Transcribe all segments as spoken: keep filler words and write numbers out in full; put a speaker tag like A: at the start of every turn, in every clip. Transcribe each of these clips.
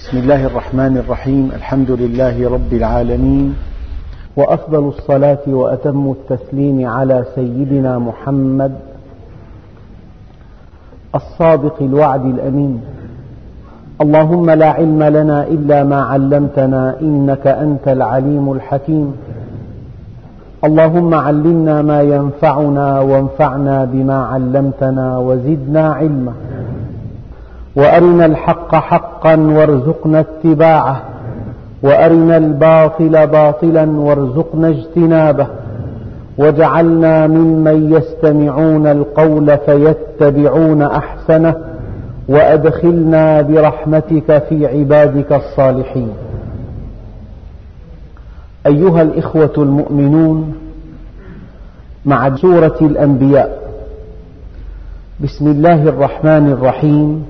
A: بسم الله الرحمن الرحيم. الحمد لله رب العالمين، وأفضل الصلاة وأتم التسليم على سيدنا محمد الصادق الوعد الأمين. اللهم لا علم لنا إلا ما علمتنا إنك أنت العليم الحكيم. اللهم علمنا ما ينفعنا وانفعنا بما علمتنا وزدنا علما، وأرنا الحق حقا وارزقنا اتباعه، وأرنا الباطل باطلا وارزقنا اجتنابه، واجعلنا ممن يستمعون القول فيتبعون أحسنه، وأدخلنا برحمتك في عبادك الصالحين. أيها الإخوة المؤمنون، مع سورة الأنبياء. بسم الله الرحمن الرحيم.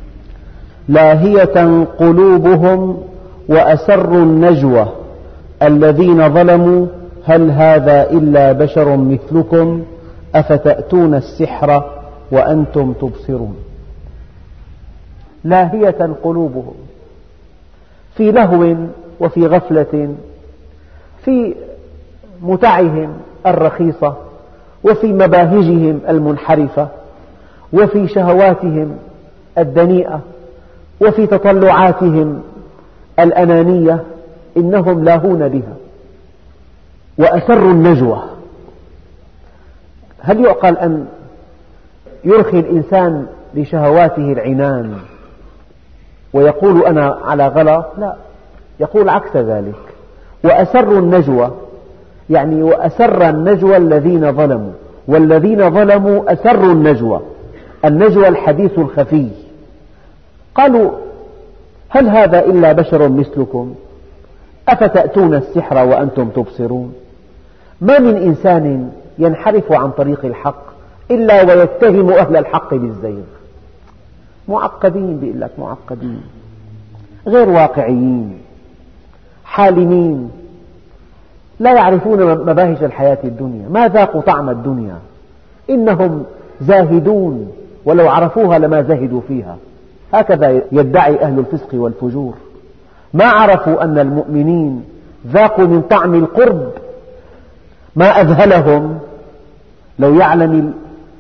A: لاهية قلوبهم وأسروا النجوى الذين ظلموا هل هذا إلا بشر مثلكم أفتأتون السحر وأنتم تبصرون. لاهية قلوبهم، في لهو وفي غفلة، في متعهم الرخيصة، وفي مباهجهم المنحرفة، وفي شهواتهم الدنيئة، وفي تطلعاتهم الأنانية، إنهم لاهون بها. وأسروا النجوى، هل يعقل أن يرخي الإنسان لشهواته العنان ويقول أنا على غلط؟ لا، يقول عكس ذلك. وأسروا النجوى يعني وأسر النجوى الذين ظلموا، والذين ظلموا أسروا النجوى. النجوى الحديث الخفي. قالوا هل هذا إلا بشر مثلكم أفتأتون السحر وأنتم تبصرون. ما من إنسان ينحرف عن طريق الحق إلا ويتهم أهل الحق بالزيغ. معقدين، بيقول لك معقدين، غير واقعيين، حالمين، لا يعرفون مباهج الحياة الدنيا، ما ذاقوا طعم الدنيا، إنهم زاهدون ولو عرفوها لما زهدوا فيها. هكذا يدعي أهل الفسق والفجور. ما عرفوا أن المؤمنين ذاقوا من طعم القرب ما أذهلهم. لو يعلم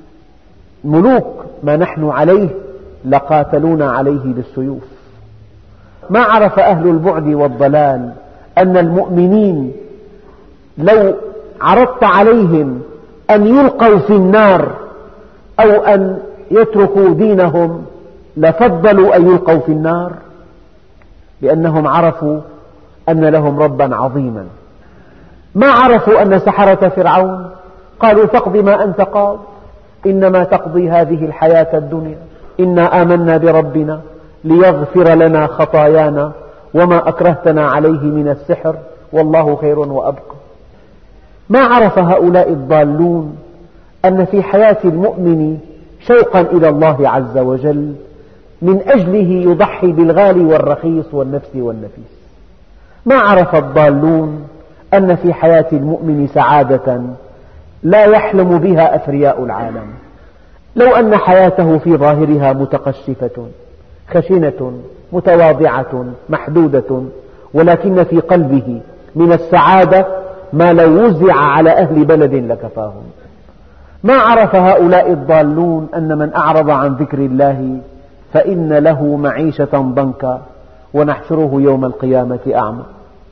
A: الملوك ما نحن عليه لقاتلونا عليه بالسيوف. ما عرف أهل البعد والضلال أن المؤمنين لو عرضت عليهم أن يلقوا في النار أو أن يتركوا دينهم لفضلوا أن يلقوا في النار، لأنهم عرفوا أن لهم ربا عظيما. ما عرفوا أن سحرة فرعون قالوا فاقض ما أنت قاض إنما تقضي هذه الحياة الدنيا إنا آمنا بربنا ليغفر لنا خطايانا وما أكرهتنا عليه من السحر والله خير وأبقى. ما عرف هؤلاء الضالون أن في حياة المؤمن شوقا إلى الله عز وجل من أجله يضحي بالغالي والرخيص والنفس والنفيس. ما عرف الضالون أن في حياة المؤمن سعادة لا يحلم بها أثرياء العالم. لو أن حياته في ظاهرها متقشفة خشنة متواضعة محدودة، ولكن في قلبه من السعادة ما لو وزع على أهل بلد لكفاهم. ما عرف هؤلاء الضالون أن من أعرض عن ذكر الله فإن له معيشة ضنكا ونحشره يوم القيامة أعمى.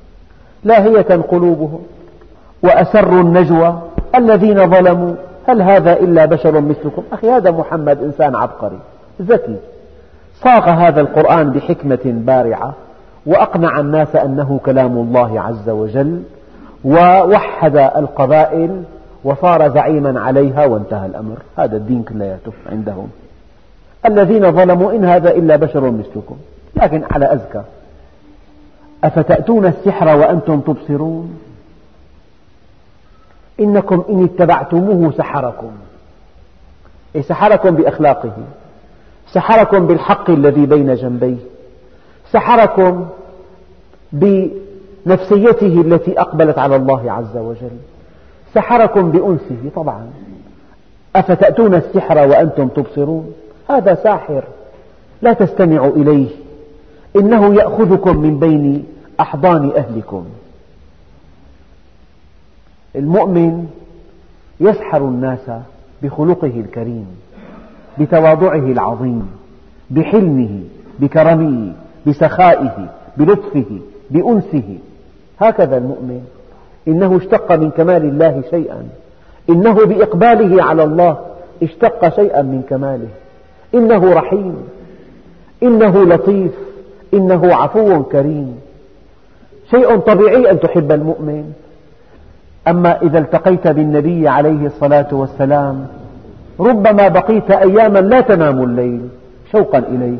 A: لاهية قلوبهم وأسروا النجوى الذين ظلموا هل هذا إلا بشر مثلكم. أخي، هذا محمد إنسان عبقري ذكي، صاغ هذا القرآن بحكمة بارعة وأقنع الناس أنه كلام الله عز وجل، ووحد القبائل وصار زعيما عليها وانتهى الأمر. هذا الدين كلياته عندهم. الذين ظلموا إن هذا إلا بشر مثلكم، لكن على أذكى. أفتأتون السحر وأنتم تبصرون إنكم إن اتبعتموه سحركم. أي سحركم بأخلاقه، سحركم بالحق الذي بين جنبيه، سحركم بنفسيته التي أقبلت على الله عز وجل، سحركم بأنسه طبعا. أفتأتون السحر وأنتم تبصرون، هذا ساحر لا تستمعوا إليه. إنه يأخذكم من بين أحضان أهلكم. المؤمن يسحر الناس بخلقه الكريم، بتواضعه العظيم، بحلمه، بكرمه، بسخائه، بلطفه، بأنسه. هكذا المؤمن، إنه اشتق من كمال الله شيئا، إنه بإقباله على الله اشتق شيئا من كماله. إنه رحيم، إنه لطيف، إنه عفو كريم. شيء طبيعي أن تحب المؤمن. أما إذا التقيت بالنبي عليه الصلاة والسلام ربما بقيت أياما لا تنام الليل شوقا إليه.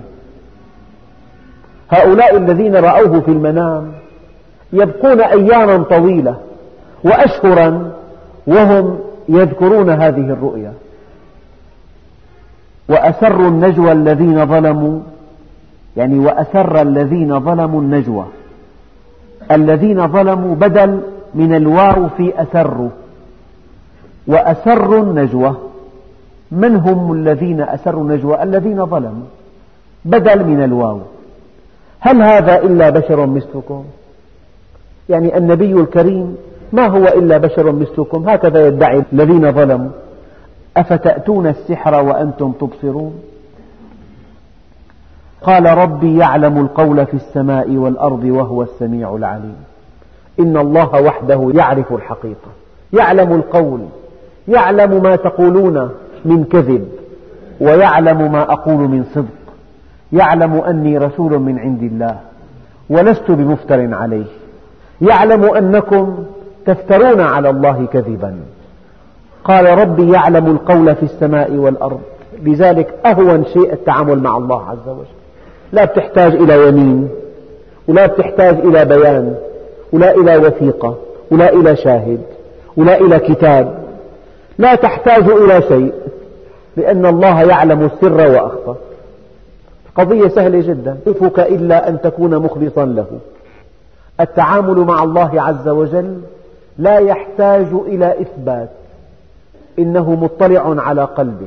A: هؤلاء الذين رأوه في المنام يبقون أياما طويلة وأشهرا وهم يذكرون هذه الرؤيا. وأسروا النجوى الذين ظلموا، يعني وأسر الذين ظلموا النجوى. الذين ظلموا بدل من الواو في أسروا. وأسروا النجوى، من هم الذين أسروا النجوى؟ الذين ظلموا، بدل من الواو. هل هذا إلا بشر مثلكم؟ يعني النبي الكريم ما هو إلا بشر مثلكم، هكذا يدعي الذين ظلموا. أفتأتون السحر وأنتم تبصرون. قال ربي يعلم القول في السماء والأرض وهو السميع العليم. إن الله وحده يعرف الحقيقة، يعلم القول، يعلم ما تقولون من كذب، ويعلم ما أقول من صدق، يعلم أني رسول من عند الله ولست بمفتر عليه، يعلم أنكم تفترون على الله كذبا. قال ربي يعلم القول في السماء والأرض. لذلك أهون شيء التعامل مع الله عز وجل. لا بتحتاج إلى يمين، ولا بتحتاج إلى بيان، ولا إلى وثيقة، ولا إلى شاهد، ولا إلى كتاب. لا تحتاج إلى شيء، لأن الله يعلم السر وأخفى. قضية سهلة جدا، يكفك إلا أن تكون مخلصا له. التعامل مع الله عز وجل لا يحتاج إلى إثبات، إنه مطلع على قلبك.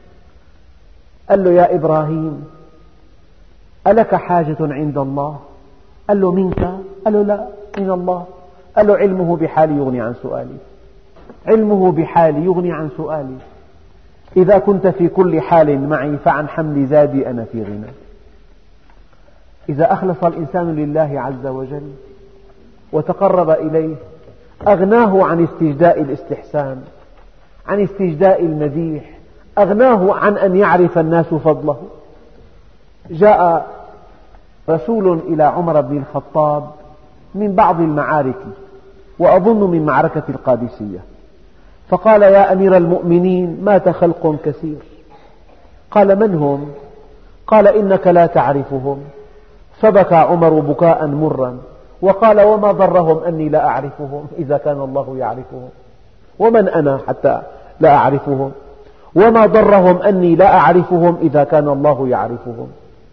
A: قال له يا إبراهيم ألك حاجة عند الله؟ قال له منك؟ قال له لا، من الله. قال له علمه بحالي يغني عن سؤالي، علمه بحالي يغني عن سؤالي. إذا كنت في كل حال معي فعن حمل زادي أنا في غنى. إذا أخلص الإنسان لله عز وجل وتقرب إليه أغناه عن استجداء الاستحسان، عن استجداء المديح، أغناه عن أن يعرف الناس فضله. جاء رسول إلى عمر بن الخطاب من بعض المعارك، وأظن من معركة القادسية، فقال يا أمير المؤمنين مات خلق كثير. قال من هم؟ قال إنك لا تعرفهم. فبكى عمر بكاء مرا وقال وما ضرهم أني لا أعرفهم إذا كان الله يعرفهم، ومن أنا حتى لا أعرفهم؟ وما ضرهم أني لا أعرفهم إذا كان الله يعرفهم.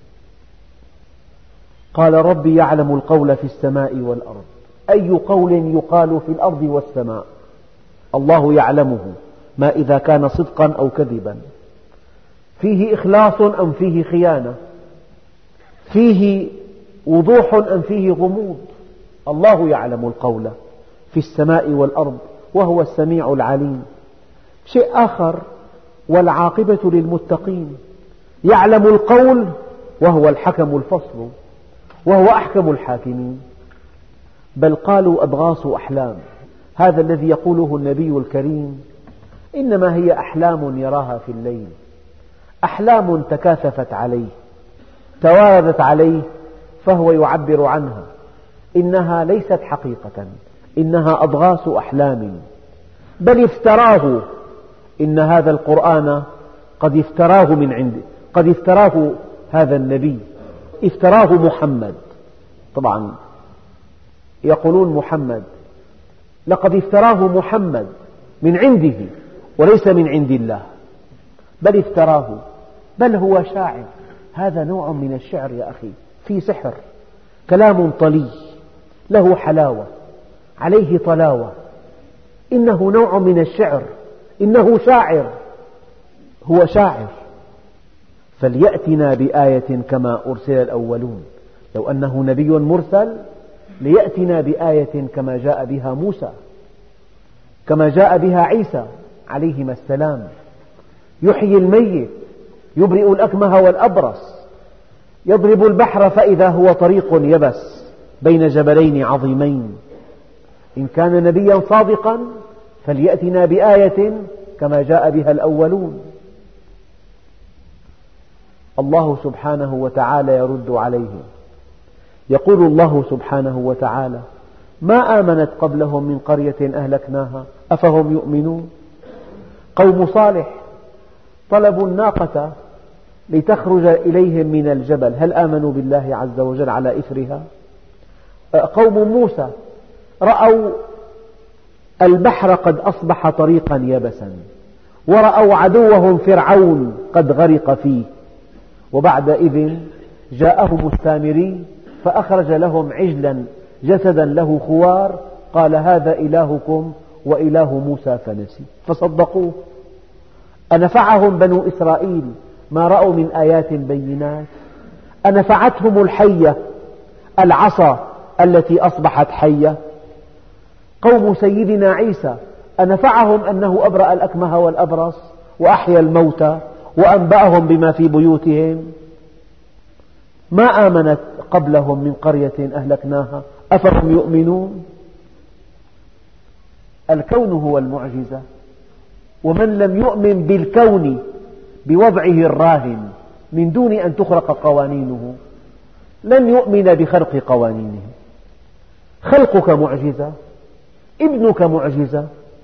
A: قال ربي يعلم القول في السماء والأرض. أي قول يقال في الأرض والسماء الله يعلمه، ما إذا كان صدقا أو كذبا، فيه إخلاص أم فيه خيانة، فيه وضوح أم فيه غموض. الله يعلم القول في السماء والأرض وهو السميع العليم. شيء آخر، والعاقبة للمتقين. يعلم القول وهو الحكم الفصل، وهو أحكم الحاكمين. بل قالوا أضغاث أحلام. هذا الذي يقوله النبي الكريم إنما هي أحلام يراها في الليل، أحلام تكاثفت عليه، تواردت عليه، فهو يعبر عنها. إنها ليست حقيقة، إنها أضغاث أحلام، بل افتراه. إن هذا القرآن قد افتراه من عنده، قد افتراه هذا النبي، افتراه محمد. طبعا يقولون محمد، لقد افتراه محمد من عنده وليس من عند الله، بل افتراه، بل هو شاعر. هذا نوع من الشعر يا أخي، في سحر، كلام طلي له حلاوة عليه طلاوة. إنه نوع من الشعر، إنه شاعر، هو شاعر. فليأتنا بآية كما أرسل الأولون. لو أنه نبي مرسل ليأتنا بآية كما جاء بها موسى، كما جاء بها عيسى عليهما السلام، يحيي الميت، يبرئ الأكمه والأبرص، يضرب البحر فإذا هو طريق يبس بين جبلين عظيمين. إن كان نبيا صادقا فليأتنا بآية كما جاء بها الأولون. الله سبحانه وتعالى يرد عليهم، يقول الله سبحانه وتعالى: ما آمنت قبلهم من قرية أهلكناها أفهم يؤمنون. قوم صالح طلبوا الناقة لتخرج إليهم من الجبل، هل آمنوا بالله عز وجل على إثرها؟ قوم موسى رأوا البحر قد أصبح طريقا يبسا، ورأوا عدوهم فرعون قد غرق فيه، وبعدئذ جاءهم السامري فأخرج لهم عجلا جسدا له خوار، قال هذا إلهكم وإله موسى فنسي، فصدقوه. أنفعهم بنو إسرائيل ما رأوا من آيات بينات؟ أنفعتهم الحية العصا التي أصبحت حية؟ قوم سيدنا عيسى أنفعهم أنه أبرأ الأكمه والأبرص وأحيا الموتى وأنبأهم بما في بيوتهم؟ ما آمنت قبلهم من قرية أهلكناها أفهم يؤمنون. الكون هو المعجزة، ومن لم يؤمن بالكون بوضعه الراهن من دون أن تخرق قوانينه لن يؤمن بخرق قوانينه. خلقك معجزة، ابنك معجزة،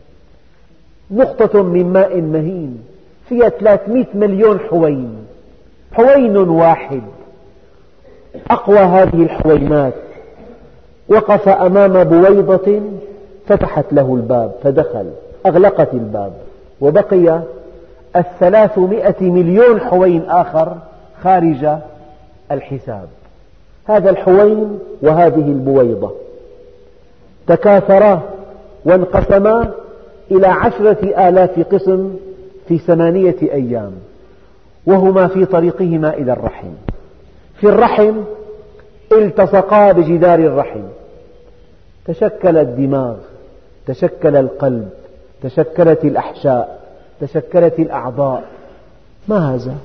A: نقطة من ماء مهين فيها ثلاثمئة مليون حوين، حوين واحد أقوى هذه الحوينات وقف أمام بويضة فتحت له الباب فدخل، أغلقت الباب، وبقي الثلاثمئة مليون حوين آخر خارج الحساب. هذا الحوين وهذه البويضة تكاثرا وانقسما إلى عشرة آلاف قسم في ثمانية أيام، وهما في طريقهما إلى الرحم. في الرحم التصقا بجدار الرحم، تشكل الدماغ، تشكل القلب، تشكلت الأحشاء، تشكلت الأعضاء. ما هذا؟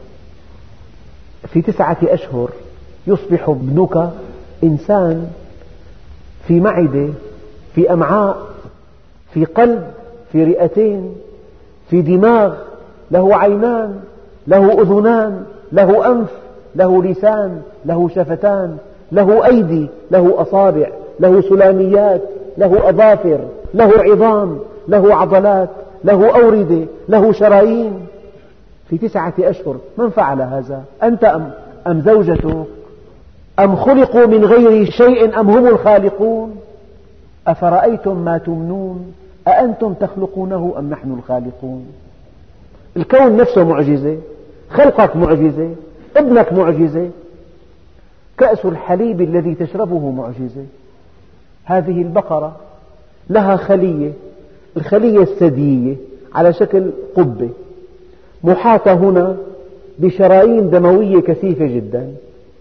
A: في تسعة أشهر يصبح ابنك إنسان، في معدة، في أمعاء، في قلب، في رئتين، في دماغ، له عينان، له أذنان، له أنف، له لسان، له شفتان، له أيدي، له أصابع، له سلاميات، له أظافر، له عظام، له عضلات، له أوردة، له شرايين، في تسعة أشهر. من فعل هذا؟ أنت أم, أم زوجتك؟ أم خلقوا من غير شيء أم هم الخالقون؟ أفرأيتم ما تمنون أأنتم تخلقونه أم نحن الخالقون؟ الكون نفسه معجزة، خلقك معجزة، ابنك معجزة، كأس الحليب الذي تشربه معجزة. هذه البقرة لها خلية، الخلية الثديية على شكل قبة محاطة هنا بشرايين دموية كثيفة جدا،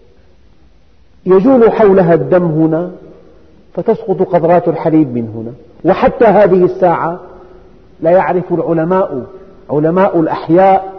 A: يجول حولها الدم هنا فتسقط قطرات الحليب من هنا. وحتى هذه الساعة لا يعرف العلماء علماء الأحياء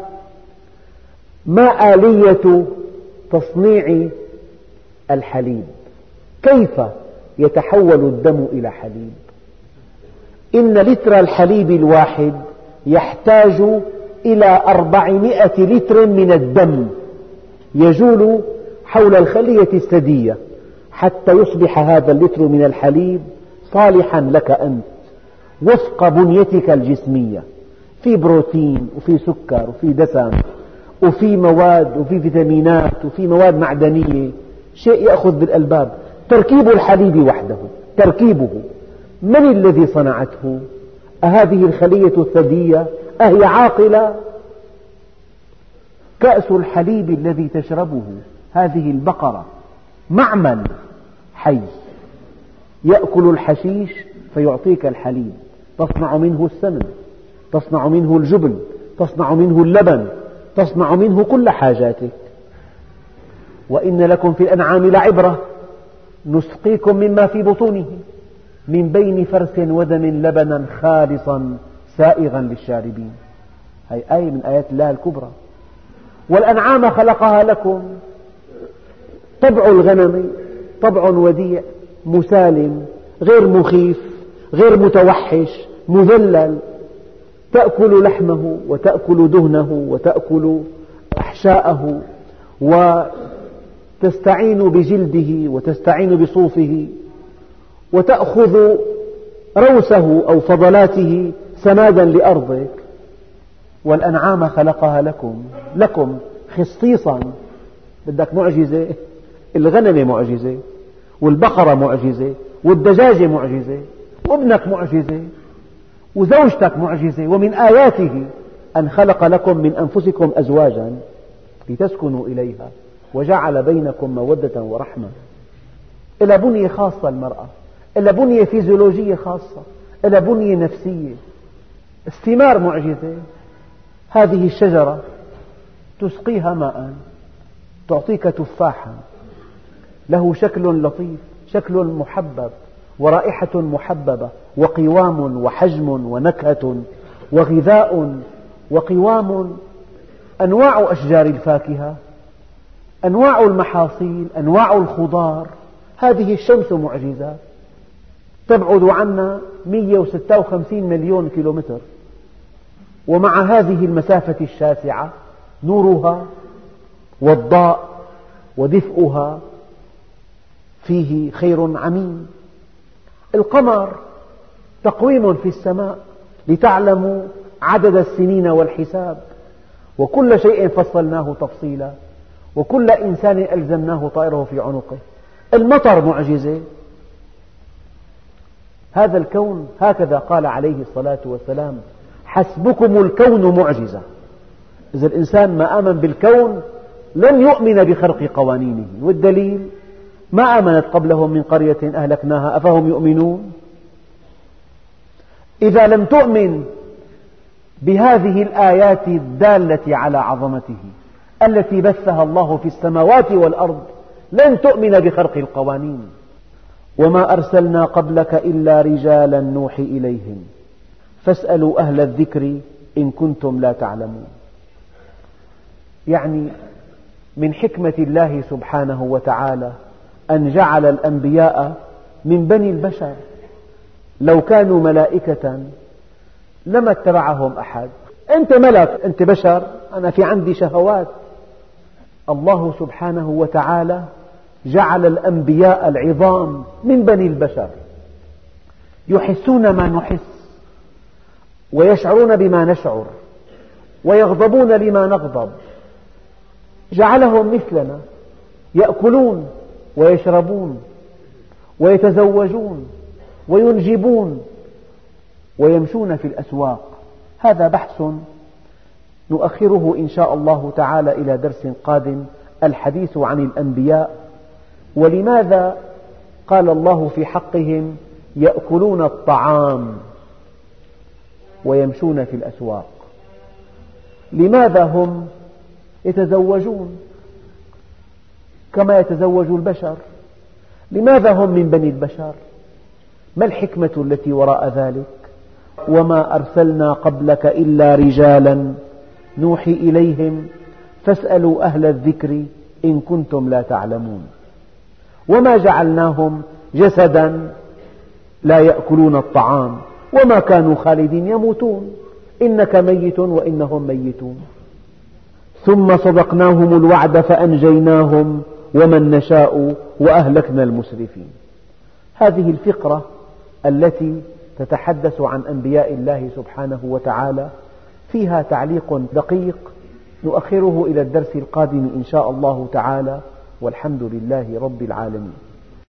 A: ما آلية تصنيع الحليب، كيف يتحول الدم إلى حليب. إن لتر الحليب الواحد يحتاج إلى أربعمائة لتر من الدم يجول حول الخلية الثدية حتى يصبح هذا اللتر من الحليب صالحا لك أنت وفق بنيتك الجسمية، في بروتين وفي سكر وفي دسم وفي مواد وفي فيتامينات وفي مواد معدنية، شيء يأخذ بالألباب. تركيب الحليب وحده، تركيبه من الذي صنعته؟ أهذه الخلية الثدية أهي عاقلة؟ كأس الحليب الذي تشربه هذه البقرة معمل حي يأكل الحشيش فيعطيك الحليب، تصنع منه السمن، تصنع منه الجبن، تصنع منه اللبن، تصنع منه كل حاجاتك. وإن لكم في الأنعام لعبرة نسقيكم مما في بطونه من بين فرث ودم لبنا خالصا سائغا للشاربين. هذه آية من آيات الله الكبرى. والأنعام خلقها لكم، طبع الغنم طبع وديع مسالم غير مخيف غير متوحش مذلل، تأكل لحمه وتأكل دهنه وتأكل أحشاءه وتستعين بجلده وتستعين بصوفه وتأخذ روسه أو فضلاته سمادا لأرضك. والأنعام خلقها لكم، لكم خصيصا. بدك معجزة؟ الغنم معجزة، والبقرة معجزة، والدجاجة معجزة، وابنك معجزة، وزوجتك معجزة. ومن آياته أن خلق لكم من أنفسكم أزواجا لتسكنوا إليها وجعل بينكم مودة ورحمة. إلى بنية خاصة المرأة، إلى بنية فيزيولوجية خاصة، إلى بنية نفسية. الثمار معجزة. هذه الشجرة تسقيها ماء تعطيك تفاحا له شكل لطيف، شكل محبب ورائحة محببة وقوام وحجم ونكهة وغذاء وقوام. أنواع أشجار الفاكهة، أنواع المحاصيل، أنواع الخضار. هذه الشمس معجزة تبعد عنا مئة وستة وخمسين مليون كيلومتر، ومع هذه المسافة الشاسعة نورها والضاء ودفئها فيه خير عميم. القمر تقويم في السماء لتعلموا عدد السنين والحساب، وكل شيء فصلناه تفصيلا، وكل إنسان ألزمناه طائره في عنقه. المطر معجزة. هذا الكون هكذا قال عليه الصلاة والسلام: حسبكم الكون معجزة. إذا الإنسان ما آمن بالكون لن يؤمن بخرق قوانينه. والدليل: ما آمنت قبلهم من قرية أهلكناها أفهم يؤمنون. إذا لم تؤمن بهذه الآيات الدالة على عظمته التي بثها الله في السماوات والأرض لن تؤمن بخرق القوانين. وما أرسلنا قبلك إلا رجالا نوحي إليهم فاسألوا أهل الذكر إن كنتم لا تعلمون. يعني من حكمة الله سبحانه وتعالى أن جعل الأنبياء من بني البشر. لو كانوا ملائكة لما اتبعهم أحد. أنت ملك، أنت بشر، أنا في عندي شهوات. الله سبحانه وتعالى جعل الأنبياء العظام من بني البشر يحسون ما نحس ويشعرون بما نشعر ويغضبون لما نغضب. جعلهم مثلنا يأكلون ويشربون ويتزوجون وينجبون ويمشون في الأسواق. هذا بحث نؤخره إن شاء الله تعالى إلى درس قادم، الحديث عن الأنبياء ولماذا قال الله في حقهم: يأكلون الطعام ويمشون في الأسواق. لماذا هم يتزوجون كما يتزوج البشر؟ لماذا هم من بني البشر؟ ما الحكمة التي وراء ذلك؟ وما أرسلنا قبلك إلا رجالا نوحي إليهم فاسألوا أهل الذكر إن كنتم لا تعلمون. وما جعلناهم جسدا لا يأكلون الطعام وما كانوا خالدين يموتون، إنك ميت وإنهم ميتون. ثم صدقناهم الوعد فأنجيناهم ومن نشاء وأهلكنا المسرفين. هذه الفقرة التي تتحدث عن أنبياء الله سبحانه وتعالى فيها تعليق دقيق نؤخره إلى الدرس القادم إن شاء الله تعالى، والحمد لله رب العالمين.